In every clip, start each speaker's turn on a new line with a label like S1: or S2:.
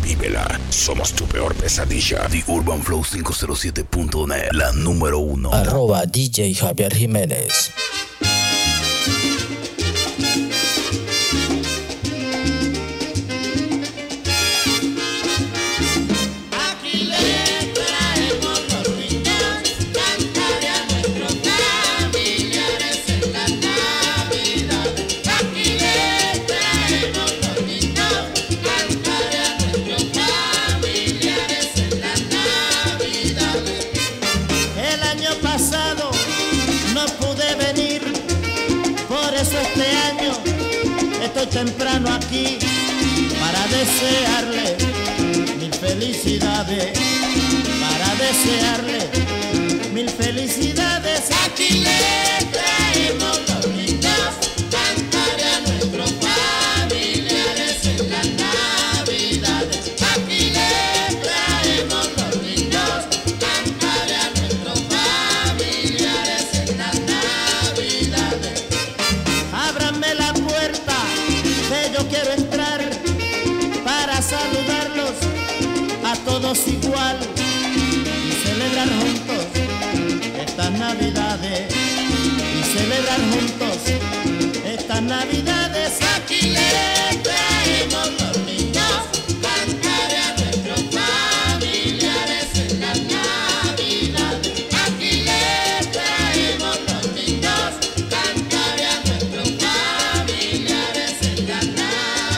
S1: vívela. Somos tu peor pesadilla.
S2: The Urban Flow 507.net, la número 1.
S3: @DJ Javier Jiménez.
S4: Temprano aquí para desearle mil felicidades, para desearle mil felicidades. Aquí le traemos los lindos cantaré a nuestros familiares en las navidades. Aquí le traemos los lindos cantaré a nuestros familiares en las navidades. Ábranme la puerta, yo quiero entrar para saludarlos a todos igual y celebrar juntos estas navidades, y celebrar juntos estas navidades. Aquí le traemos los niños cantaré a nuestros familiares en las navidades. Aquí le traemos los niños cantaré a nuestros familiares en las navidades.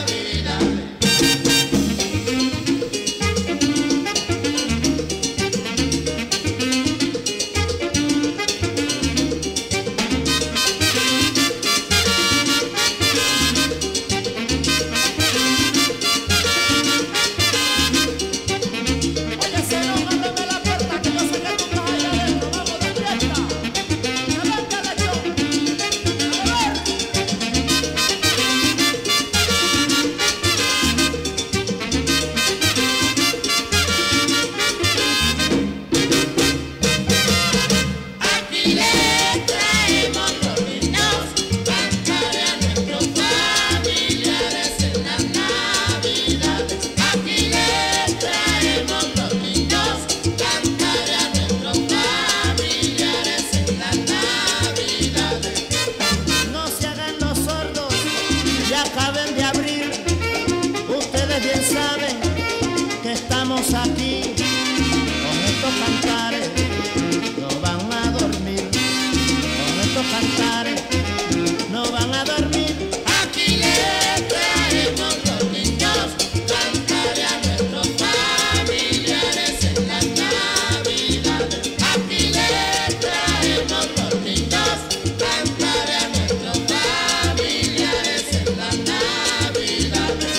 S4: Aquí con estos cantares no van a dormir, con estos cantares no van a dormir. Aquí le traemos los niños cantaré a nuestros familiares en las navidades. Aquí le traemos los niños cantaré a nuestros familiares en las navidades.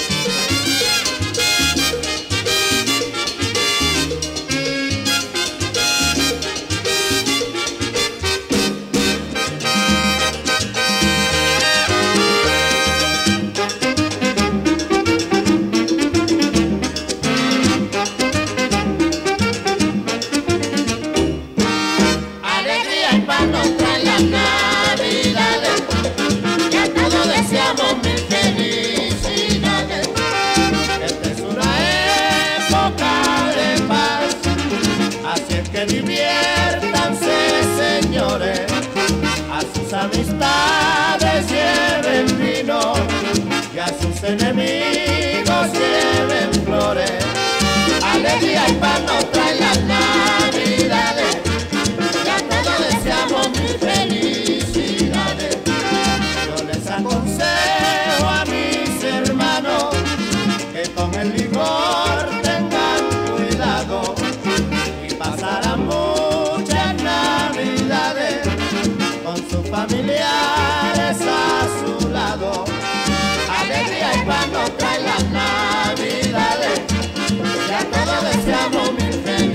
S4: Amistades lleven vino y a sus enemigos lleven flores. Alegría y paz nos traen las navidades y a todos deseamos mil felicidades. Yo les aconsejo a mis hermanos que con el licor tengan cuidado y pasarán muchas navidades con sus familiares a su lado. Alegría y paz nos traen las navidades y a todos deseamos mil felicidades.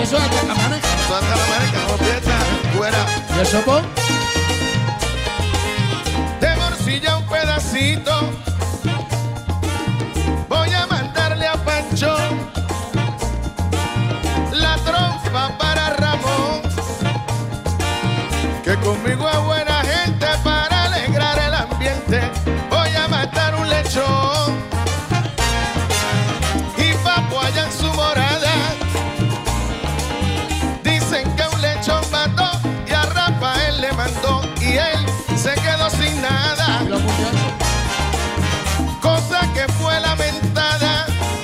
S5: eso es hasta Camareca.
S6: Eso hasta la América, no piensa, fuera.
S5: ¿Y el sopón?
S6: De morcilla un pedacito, voy a mandarle a Pancho la trompa para Ramón, que conmigo es buena gente para alegrar el ambiente. Voy a matar un lechón y Papo allá en su morada dicen que un lechón mató y a Rafael le mandó y él se quedó sin nada, cosa que fue lamentada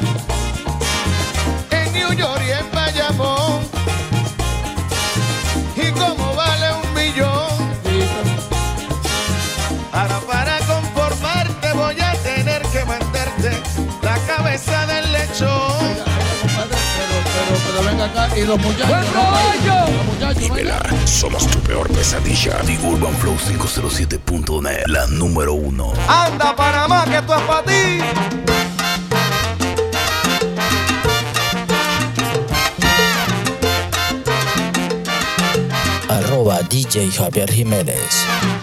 S6: en New York y en Bayamón. Y como vale 1 millón, ahora para conformarte voy a tener que mandarte la cabeza del lechón.
S5: Pero venga acá y los muchachos.
S7: ¡Buen provecho!
S5: Los muchachos,
S1: Dímela, somos tu peor pesadilla.
S2: The Urban Flow 507.net, la número 1.
S6: Anda Panamá, que esto es para ti.
S3: DJ Javier Jiménez.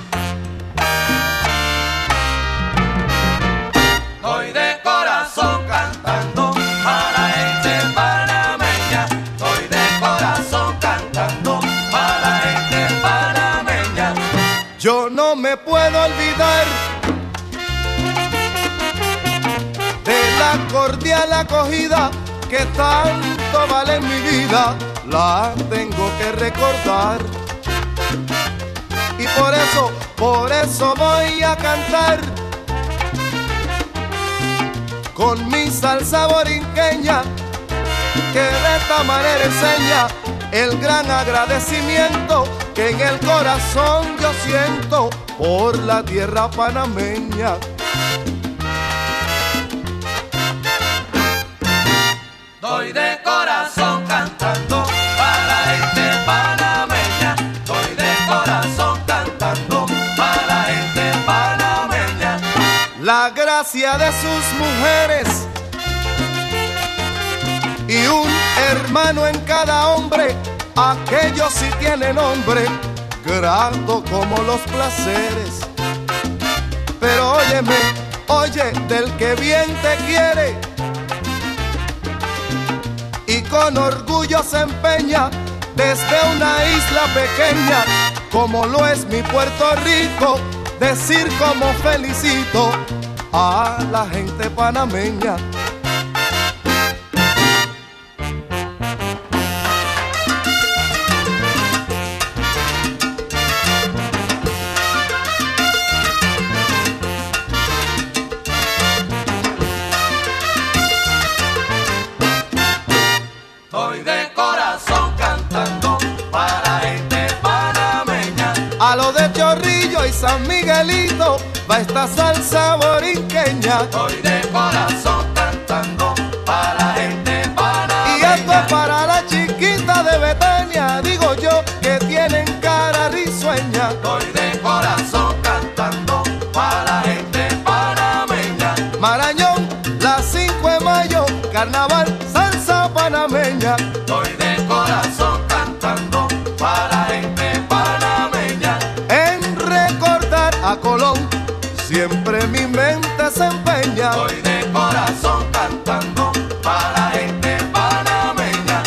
S4: Estoy de corazón cantando para la gente panameña. Estoy de corazón cantando para la gente panameña.
S6: Yo no me puedo olvidar de la cordial acogida que tanto vale en mi vida. La tengo que recordar. Y por eso voy a cantar con mi salsa borinqueña, que de esta manera enseña el gran agradecimiento que en el corazón yo siento por la tierra panameña.
S4: Estoy de corazón cantando para la gente panameña. Estoy de corazón cantando para la gente panameña.
S6: La gracia de sus mujeres y un hermano en cada hombre, aquellos sí tienen nombre, grato como los placeres. Pero óyeme, oye, del que bien te quiere y con orgullo se empeña desde una isla pequeña, como lo es mi Puerto Rico, decir como felicito a la gente panameña.
S4: Estoy de corazón cantando para la gente panameña.
S6: A lo de Chorrillo y San Miguelito va esta salsa borinqueña.
S4: Estoy de corazón cantando para la gente panameña.
S6: Y esto es para la chiquita de Betania, digo yo, que tienen cara risueña.
S4: Estoy de corazón cantando para la gente panameña.
S6: Marañón, la 5 de mayo, carnaval, salsa panameña.
S4: Estoy de corazón cantando para la gente panameña.
S6: En recordar a Colón, siempre mi mente se empeña.
S4: Estoy de corazón cantando para la gente panameña.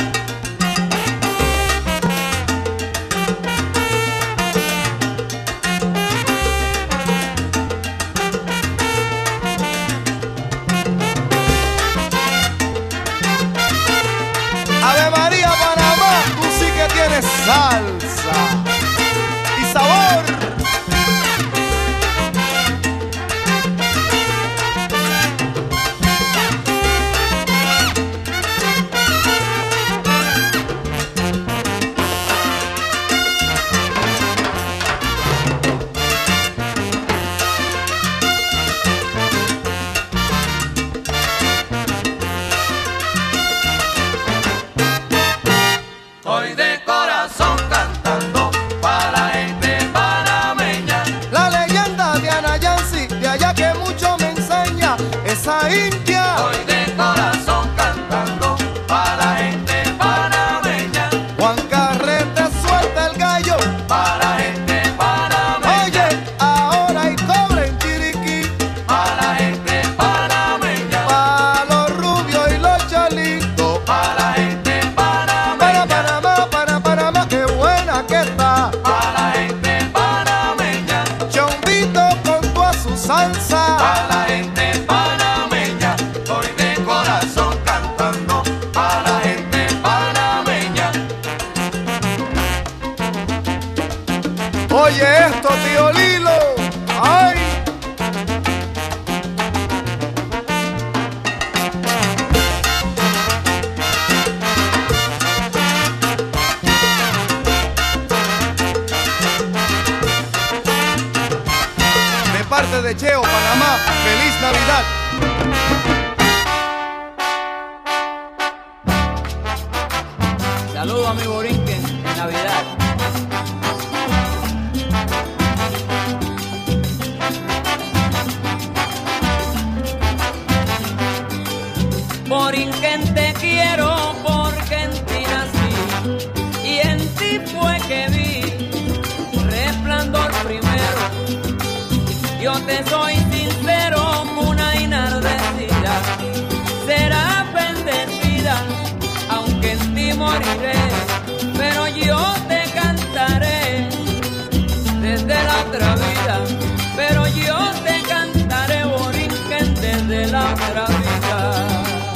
S6: Ave María Panamá, tú sí que tienes salsa y sabor.
S4: Estoy de corazón cantando
S6: Oye esto, tío Lilo. ¡Ay! De parte de Cheo, Panamá, feliz Navidad.
S7: Saludos a mi Borinquen en Navidad. Borinquen, te quiero porque en ti nací y en ti fue que vi resplandor primero. Yo te soy sincero, cuna enardecida, será bendecida, aunque en ti moriré, pero yo te cantaré desde la otra vida, pero yo te cantaré, Borinquen, desde la otra vida.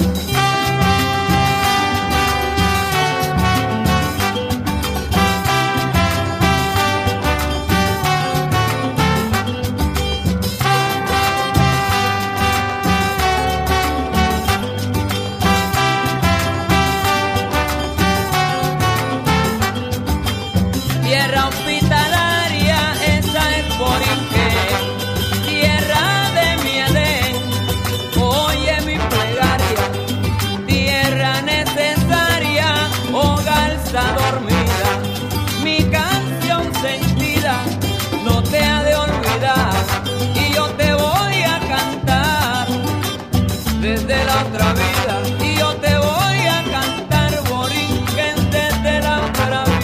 S7: Tierra hospitalaria, esa es Borinquen, tierra de mi Edén, oye mi plegaria, tierra necesaria, oh garza dormida, mi canción sentida no te ha de olvidar, y yo te voy a cantar desde la otra vida, y yo te voy a cantar, Borinquen, desde la otra vida.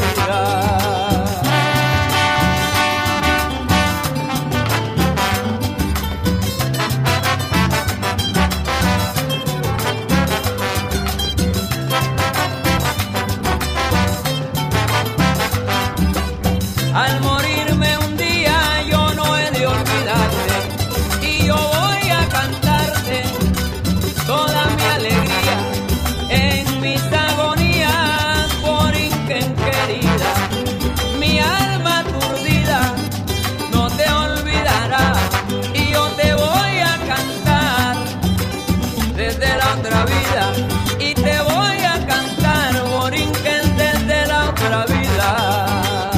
S7: Al morirme un día yo no he de olvidarte y yo voy a cantarte toda mi alegría en mis agonías, Borinquen querida, mi alma aturdida no te olvidará y yo te voy a cantar desde la otra vida y te voy a cantar, Borinquen, desde la otra vida.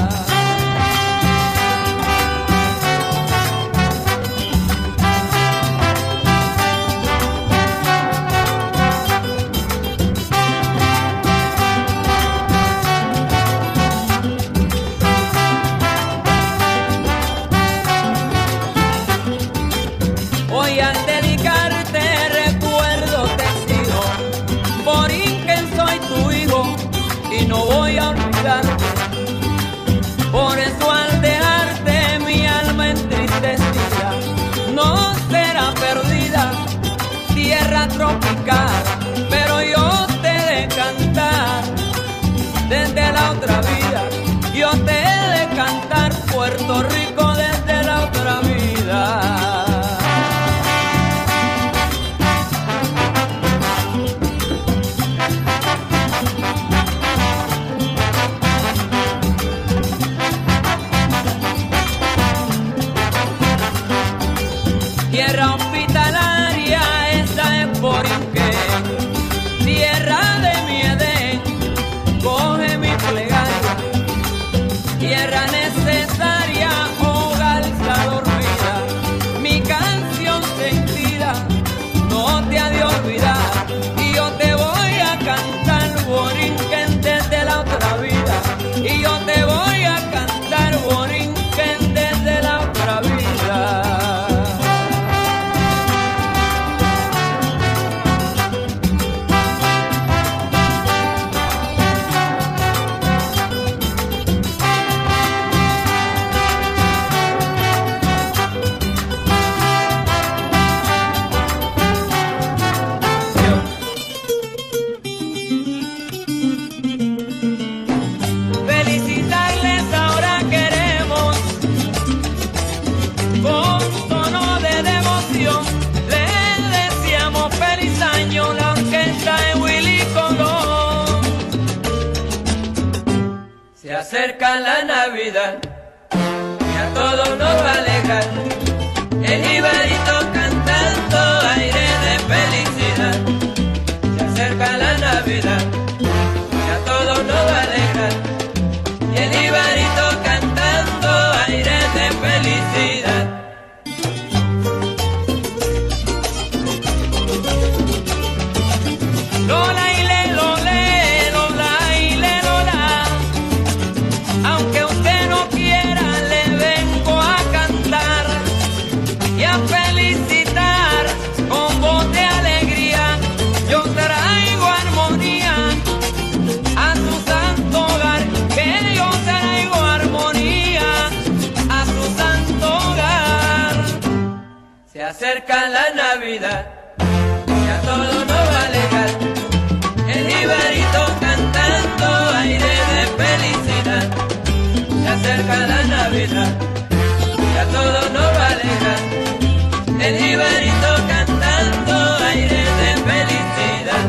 S7: Hoy al dedicarte recuerdo te sigo, Borinquen, soy tu hijo y no voy a olvidarte. Por eso al dejarte mi alma entristecida no será perdida, tierra tropical, pero yo te he de cantar desde la otra vida, yo te he de cantar, Puerto Rico, desde la otra vida. Tierra hospitalaria, esa es Borinquen, tierra de mi Edén, coge mi plegaria, tierra necesaria, oh garza dormida, mi canción sentida no te ha de olvidar y yo te voy a cantar, Borinquen, desde la otra vida, y yo te voy a cantar, Borinquen, desde la otra vida. Felicitarles ahora queremos, con tono de devoción, les deseamos feliz año, la orquesta de Willy Colón. Se acerca la Navidad ya todo nos va a alejar. El jibarito cantando aire de felicidad. Se acerca la Navidad, ya todo nos va a alejar. Y el jibarito cantando aire de felicidad. Lola y le, lole, lola y le, lola. Aunque usted no quiera, le vengo a cantar y a felicitar con voz de alegría. Yo traigo armonía a su santo hogar, que yo traigo armonía a su santo hogar. Se acerca la Navidad, ya todo nos va a alejar. El jibarito cantando aire de felicidad. Se acerca la Navidad, ya todo nos va a alejar. El jibarito cantando aire de felicidad.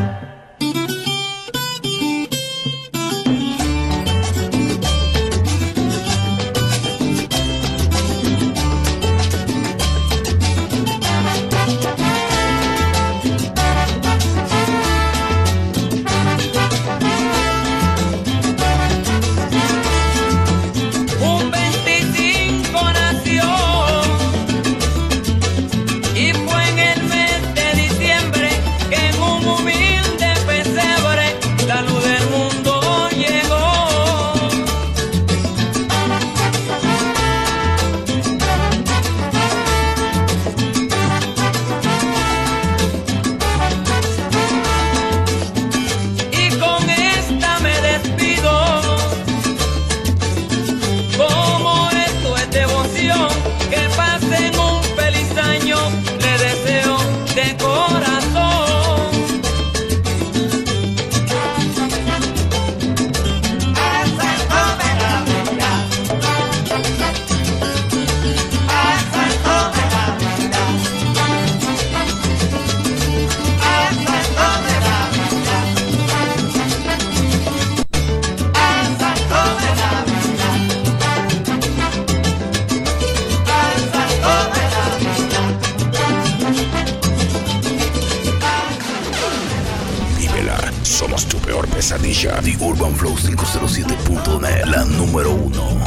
S7: Un 25 nació y fue en el mes de diciembre que en un humilde pesebre la luz del mundo llegó. Y con esta me despido. Como esto es devoción, que pasen un feliz año, le deseo de corazón.
S1: Vívela, somos tu peor pesadilla.
S2: The Urban Flow 507.net, la número 1.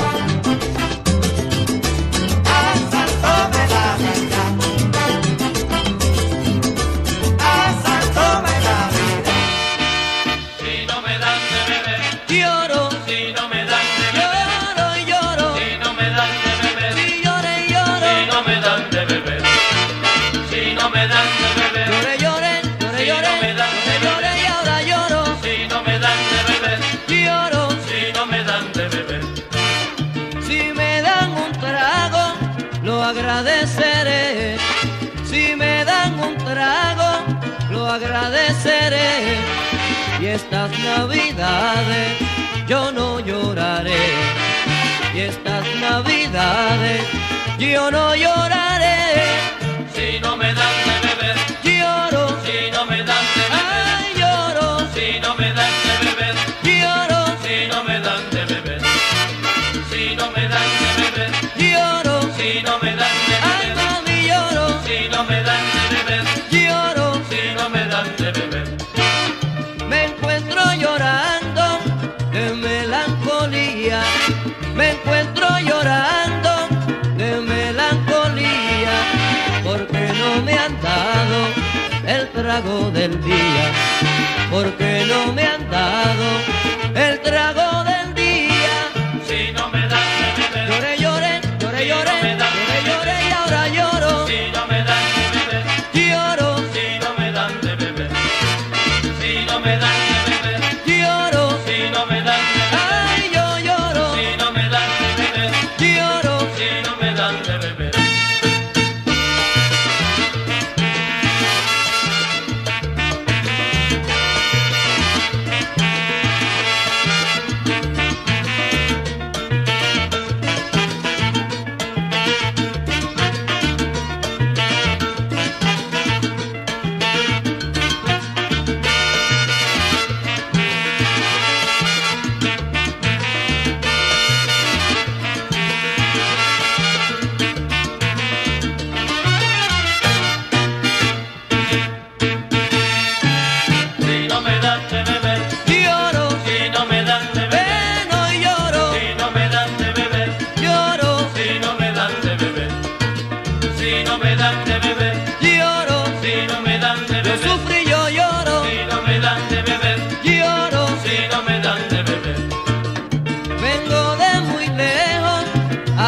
S4: Si no me dan de beber,
S7: Lloro,
S4: si no me dan de beber,
S7: lloro y lloro.
S4: si no me dan de beber,
S7: Si lloro y lloro.
S4: si no me dan de beber, si no me dan de beber,
S7: Lloré, lloré, lloré,
S4: Si
S7: lloré.
S4: no me dan de
S7: Lloré
S4: beber.
S7: y ahora lloro.
S4: si no me dan de beber,
S7: Lloro.
S4: si no me dan de beber,
S7: Si me dan un trago, lo agradeceré. Si me dan un trago, lo agradeceré. Y estas navidades yo no lloraré. Y estas navidades yo no lloraré.
S4: si no me dan de beber,
S7: Lloro,
S4: si no me dan de beber,
S7: ay, lloro,
S4: si no me dan de beber,
S7: lloro,
S4: si no me dan de beber, si no me dan de beber,
S7: lloro,
S4: si no me dan de
S7: ay,
S4: beber,
S7: mami, lloro,
S4: si no me dan de beber,
S7: lloro.
S4: si no me dan de beber,
S7: Me encuentro llorando de melancolía. Me encuentro llorando de melancolía. Porque no me han dado el trago del día. Porque no me han dado el trago del día.
S4: si no me dan de beber,
S7: Lloré, lloré, lloré, lloré, lloré, lloré y ahora lloro.
S4: si no me dan de beber,
S7: Lloro,
S4: si no me dan de beber, si no me dan de beber,
S7: lloro,
S4: si no me dan de beber,
S7: ay, yo lloro,
S4: si no me dan de beber,
S7: lloro.
S4: si no me dan de beber.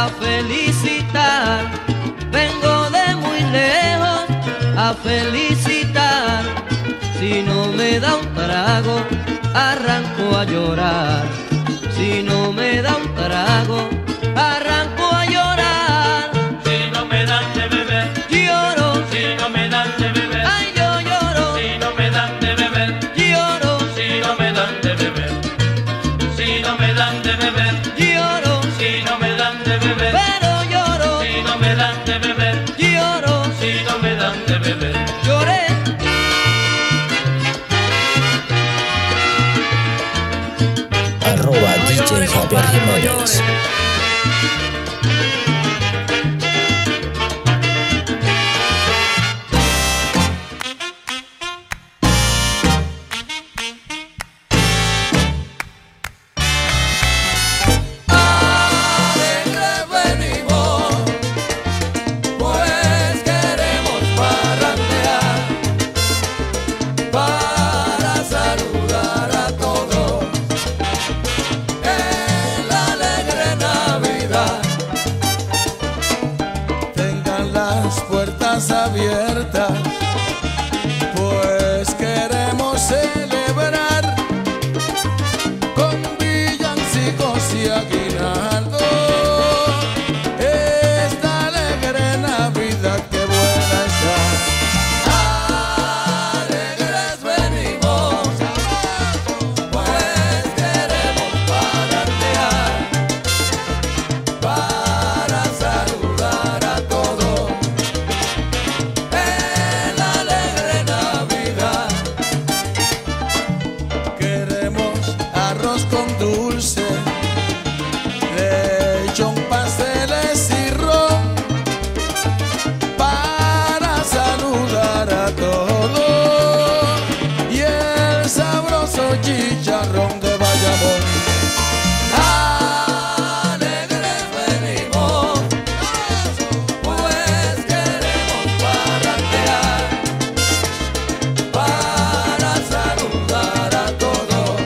S7: a felicitar, vengo de muy lejos a felicitar. Si no me da un trago, arranco a llorar. Si no me da un trago, arranco a llorar.
S4: Si no me dan de beber,
S7: Lloro,
S4: si no me dan de beber,
S7: ay yo lloro,
S4: si no me dan de beber,
S7: lloro,
S4: si no me dan de beber, si no me dan de beber,
S7: lloro,
S4: si no me dan de beber,
S7: pero lloro,
S4: si no me dan de beber,
S7: lloro,
S4: si no me dan de beber.
S7: lloré.
S3: Arroba
S7: No
S3: DJ
S7: llores,
S3: Javier
S7: compadre, no
S3: Jiménez.
S7: llores.
S6: Alegres venimos, pues queremos parrandear, para saludar a todos en la alegre Navidad. Tengan las puertas abiertas, pues queremos celebrar con villancicos y aguinaldo esta alegre Navidad que buena está. Alegres venimos, pues queremos parrandear, para saludar a todos en la alegre Navidad. Queremos arroz con dulce, lechón, pasteles y ron, para saludar a todos, y el sabroso chicharrón de Bayamón. Alegres venimos, pues queremos parrandear, para saludar a todos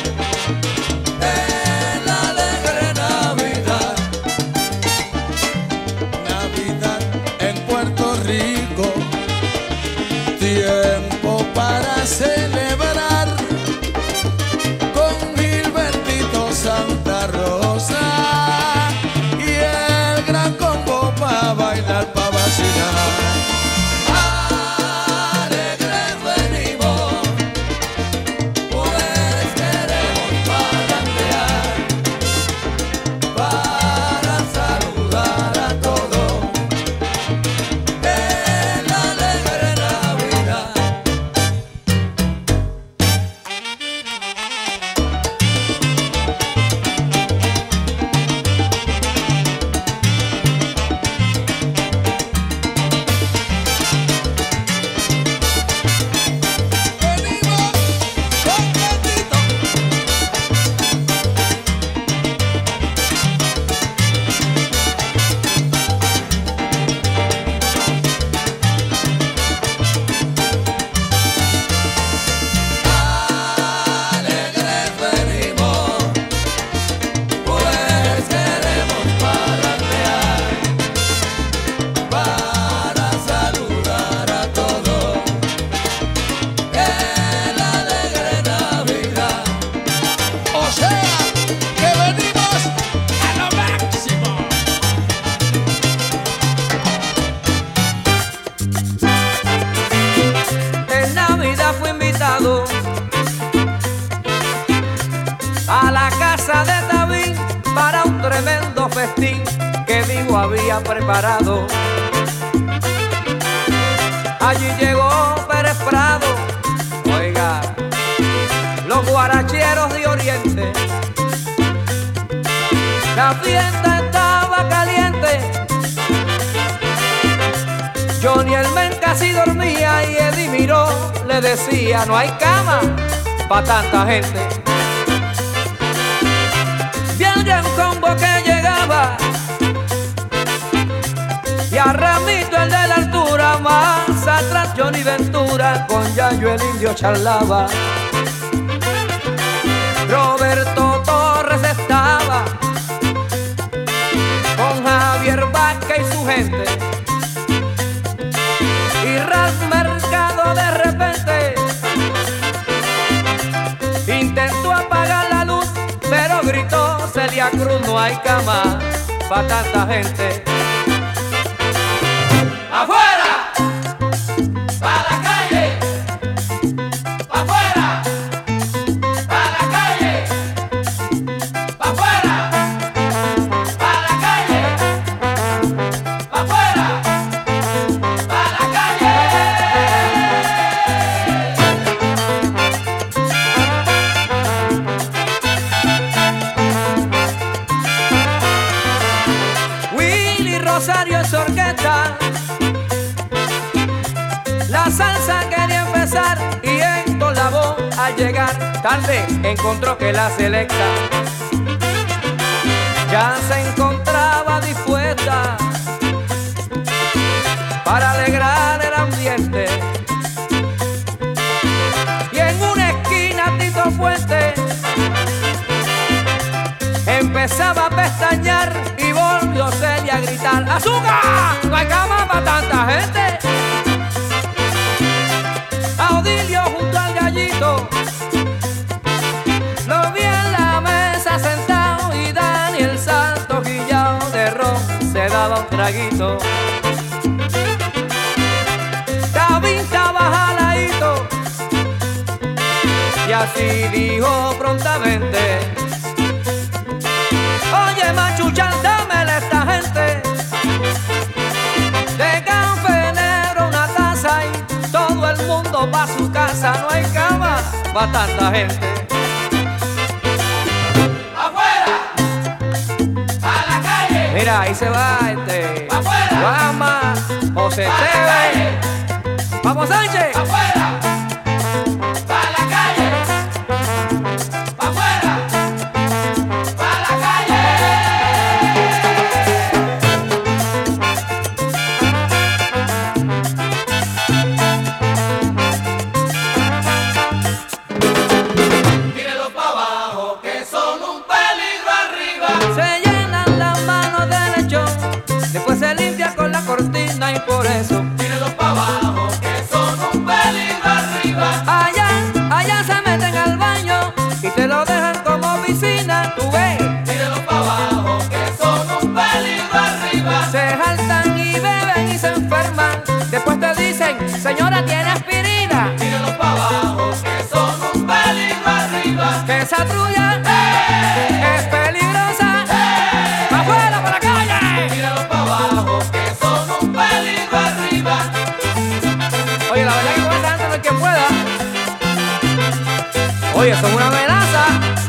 S6: en la alegre Navidad. Navidad en Puerto Rico, tiempo para celebrar con Gilbertito Santa Rosa y el gran combo para bailar, para vacilar. Alegres venimos, pues queremos parrandear, para saludar a todos en la alegre Navidad. Venimos contentitos. Alegres venimos, pues queremos parrandear, para saludar a todos en la alegre Navidad. O sea, que venimos a lo máximo.
S7: En Navidad fui invitado a la casa de David para un tremendo festín que Vivo había preparado. Allí llegó Pérez Prado, oiga, los guaracheros de Oriente. La fiesta estaba caliente, Johnny el men casi dormía y Eddie Miró le decía: no hay cama pa' tanta gente. Vi al gran combo que llegaba y a Ramito el de la altura, más atrás Johnny Ventura con Yayo el indio charlaba. Roberto Torres estaba con gente. Y Ras Mercado de repente intentó apagar la luz, pero gritó Celia Cruz: no hay cama para tanta gente. ¡Afuera! ¡Pa' la calle! ¡Pa' afuera! ¡Pa' la calle! ¡Pa' afuera! ¡Pa' la calle! ¡Pa' afuera! ¡Pa' la calle! Willy Rosario es orquesta. La salsa quería empezar y Héctor Lavoe al llegar tarde encontró que la selecta ya se encontraba dispuesta para alegrar el ambiente. Y en una esquina Tito Fuente empezaba a pestañear y volvió Celia a gritar: ¡azúcar! ¡No hay cama para tanta gente! Audilio junto al gallito lo vi en la mesa sentado y Daniel Santos guillao de ron se daba un traguito. David estaba jaladito y así dijo prontamente: oye machuchan, dámele esta gente de café negro una taza y todo el mundo pa' su casa. No hay cama pa' tanta gente. ¡Afuera! ¡A la calle! Mira, ahí se va
S4: ¡Afuera!
S7: Guama, José Teve, ¡vamos Sánchez!
S4: ¡Afuera! ¡Pa' la calle! ¡Afuera! ¡Pa' la calle! Tírenlos pa' abajo que son un peligro arriba.
S7: Se llenan las manos de lechón, después se limpia con la cortina y por eso
S4: Tírenlos pa' abajo que son un peligro arriba.
S7: allá se meten al baño y te lo dejan como piscina, tú ves.
S4: Tírenlos pa' abajo que son un peligro arriba.
S7: Se jaltan y beben y se enferman, después te dicen: señora, ¿tiene aspirina?
S4: Tírenlos pa' abajo que son un peligro arriba.
S7: Que esa trulla es peligrosa. ¡Afuera, para la calle!
S4: Tírenlos pa' abajo que son un peligro arriba.
S7: Oye, la verdad que con esa gente no hay quien pueda. Oye, son una amenaza.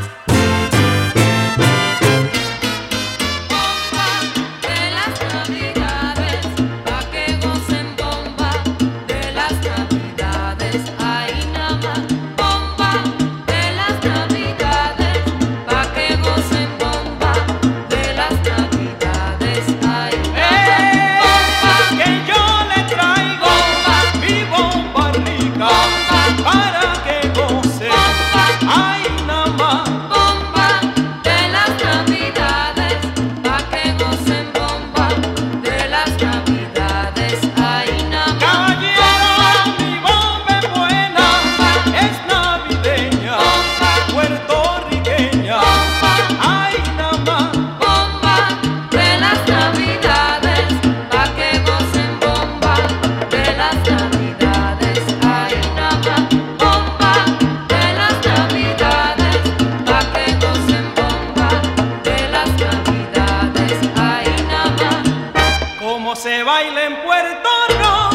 S8: De las navidades, pa' que gocen bomba. De las navidades, ahí nada más. Bomba de las navidades, pa' que gocen bomba. De las navidades, ahí nada más. Bomba,
S4: Que yo le traigo
S8: bomba,
S4: mi bomba rica
S8: bomba,
S4: para que goce. Ay, nada más.
S8: bomba de las navidades, pa' que gocen bomba. De las navidades, ahí nada más.
S4: Caballero, mi bomba es buena, es navideña, puertorriqueña. Ay, nada más.
S8: Bomba de las navidades, pa' que gocen bomba. De las navidades, ahí nada más. Bomba de las navidades, pa' que gocen bomba. De las navidades, ahí nada más.
S4: Como se baila en Puerto Rico,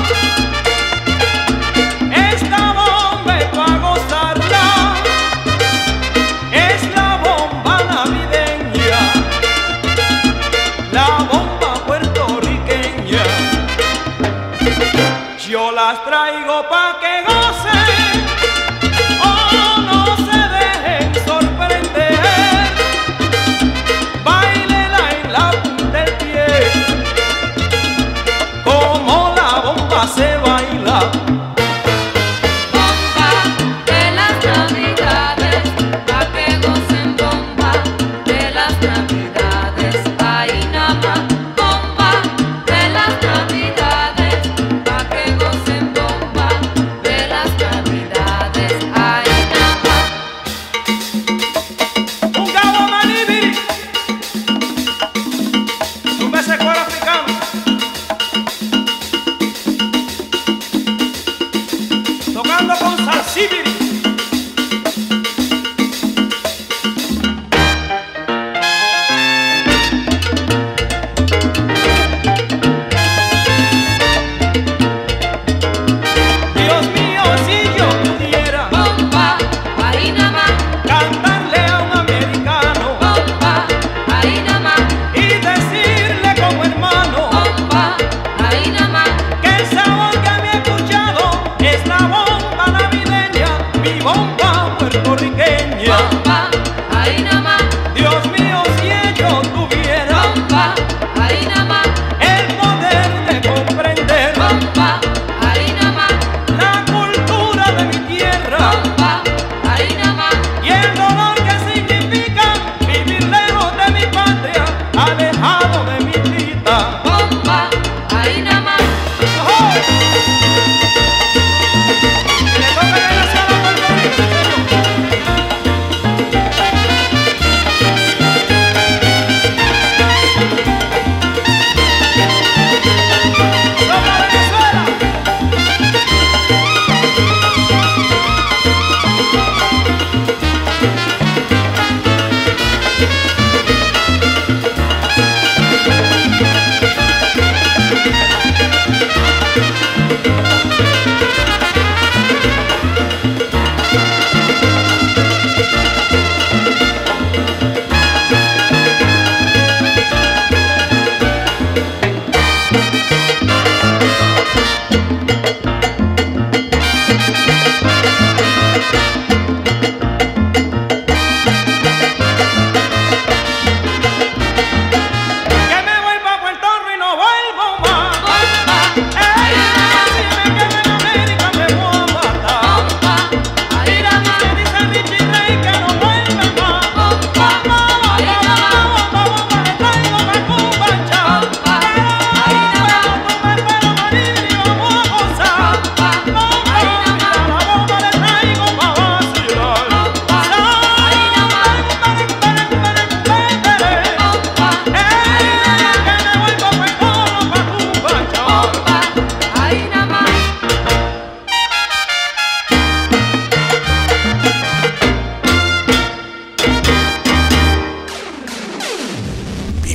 S4: esta bomba es pa' gozarla. Es la bomba navideña, la bomba puertorriqueña. Yo las traigo pa' que gocen, oh, no se dejen sorprender. Báilela en la punta del pie, como la bomba se baila.
S8: Bomba de las navidades, pa' que gocen bomba. De las navidades, ahí nada más. Bomba de las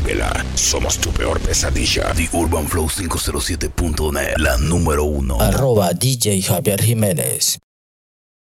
S1: Vívela, somos tu peor pesadilla.
S2: The Urban Flow 507.net, la número 1.
S3: @DJ Javier Jiménez.